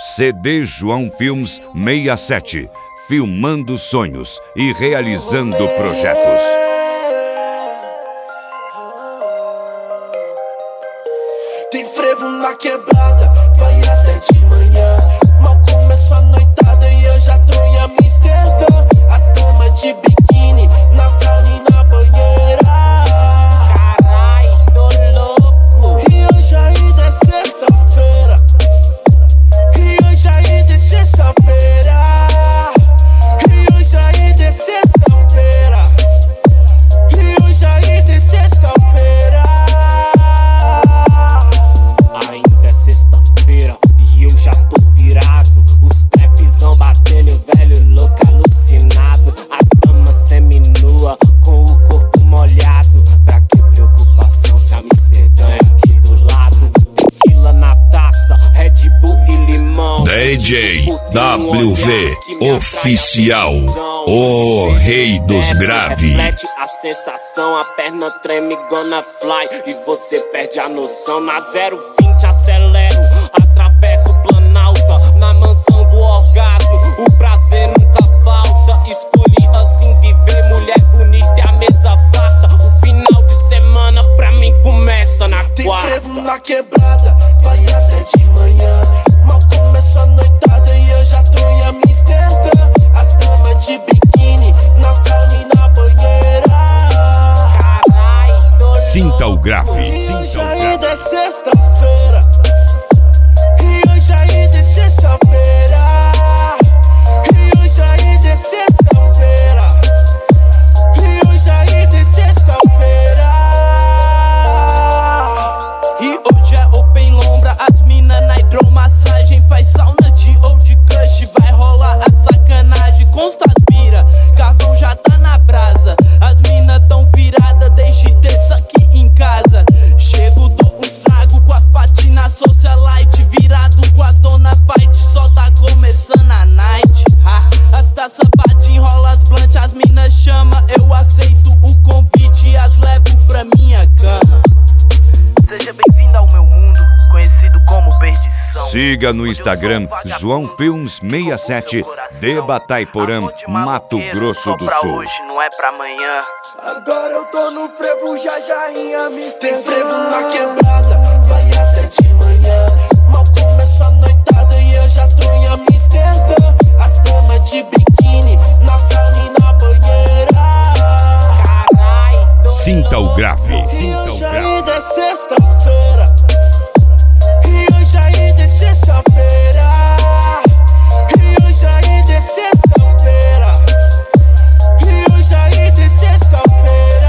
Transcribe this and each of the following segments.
CD João Filmes 67, filmando sonhos e realizando projetos. Tem frevo na quebrada, vai até de manhã. Mal começou a noitada e eu já tô em Amsterdã. As damas de biquíni, na sauna e na banheira. Carai, tô louco. E hoje ainda é sexta-feira. E hoje ainda é sexta-feira. E hoje ainda é sexta-feira. E hoje ainda é sexta-feira. Ainda é sexta-feira e eu já tô virado. Os trapzão batendo, velho louco alucinado. As damas seminua com o corpo molhado. Pra que preocupação se Amsterdã é aqui do lado? Tequila na taça, Red Bull e limão. DJ WV Oficial, o rei dos graves. Reflete a sensação, a perna treme, gonna fly. E você perde a noção. Na 020 acelero, atravesso o Planalto. Na mansão do orgasmo, o prazer nunca falta. Escolhi assim viver, mulher bonita e a mesa farta. O final de semana pra mim começa na Tem quarta. frevo na quebrada, vai até de manhã. Mal começou a noitada e eu já tô em Amsterdã. As damas de biquíni, na sauna e na banheira. Carai, tô Sinta o grave, E hoje sinta o ainda grave. é sexta-feira. E hoje ainda é sexta-feira. E hoje ainda é sexta-feira. E hoje ainda é sexta-feira. E hoje é open lombra, as mina na hidromassagem. Faz sauna de old crush, vai rolar a sacanagem. Consta as mira, carvão já tá na brasa. As mina tão virada desde terça aqui em casa. Chego, dou uns trago com as patinas socialite. Virado com as dona fight, só tá começando a night. As taça bate, enrola as blunt, as mina chama. Eu aceito o convite e as levo pra minha cama. Seja bem-vindo ao meu mundo, conhecido como Perdição. Siga no Instagram João Filmes 67 de Batayporã, Mato Grosso do Só pra Sul. hoje, não é pra amanhã. Agora eu tô no frevo, já em Amsterdã. Tem frevo na quebrada, vai até de manhã. Mal começou a noitada e eu já tô em Amsterdã. As damas de biquíni, na sauna e na banheira. Carai, tô Sinta o grave, E sinta o hoje grave. ainda é sexta-feira. E hoje ainda é sexta-feira. E hoje ainda é sexta-feira. E hoje ainda é sexta-feira.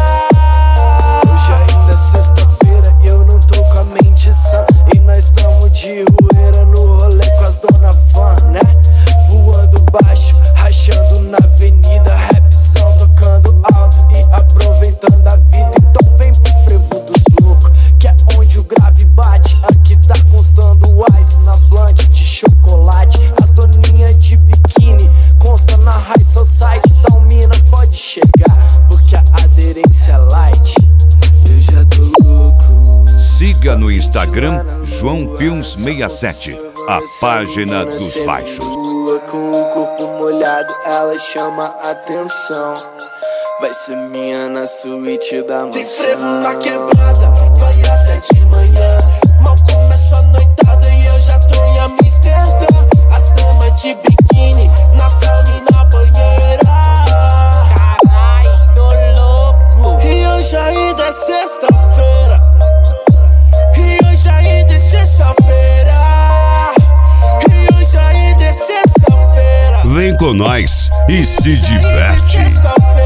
Hoje ainda é sexta-feira e eu não tô com a mente sã. E nós tamo de rueira no rolê com as dona fã, né? Voando baixo, rachando na avenida. Rapzão tocando alto e aproveitando a vida. Então vem pro frevo dos loucos, que é onde o grave bate. Aqui tá constando ice na blunt de chocolate. As doninhas de biquíni consta na high society. Então mina pode chegar, porque a aderência é light. Eu já tô louco. Siga no Instagram João Filmes 67, a página dos baixos. Com o corpo molhado, ela chama atenção. Vai ser minha na suíte da mansão. Tem frevo na quebrada, vai até de manhã. Mal começou a noitada e eu já tô em Amsterdã. As damas de biquíni, na sauna e na banheira. Carai, tô louco. E hoje ainda é sexta-feira. E hoje ainda é sexta-feira. E hoje ainda é sexta-feira. Vem com nós e se Hoje ainda é diverte. sexta-feira.